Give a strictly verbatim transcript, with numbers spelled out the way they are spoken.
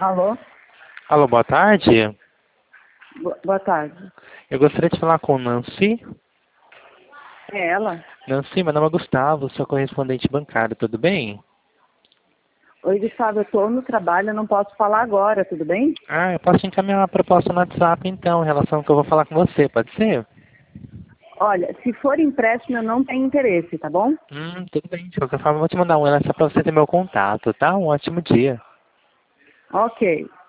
Alô? Alô, boa tarde. Bo- Boa tarde. Eu gostaria de falar com Nancy. É ela? Nancy, meu nome é Gustavo, sou correspondente bancário, tudo bem? Oi, Gustavo, eu tô no trabalho, eu não posso falar agora, tudo bem? Ah, eu posso te encaminhar uma proposta no WhatsApp então, em relação ao que eu vou falar com você, pode ser? Olha, se for empréstimo, eu não tenho interesse, tá bom? Hum, tudo bem. De qualquer forma, eu vou te mandar um e-mail só pra você ter meu contato, tá? Um ótimo dia. Ok.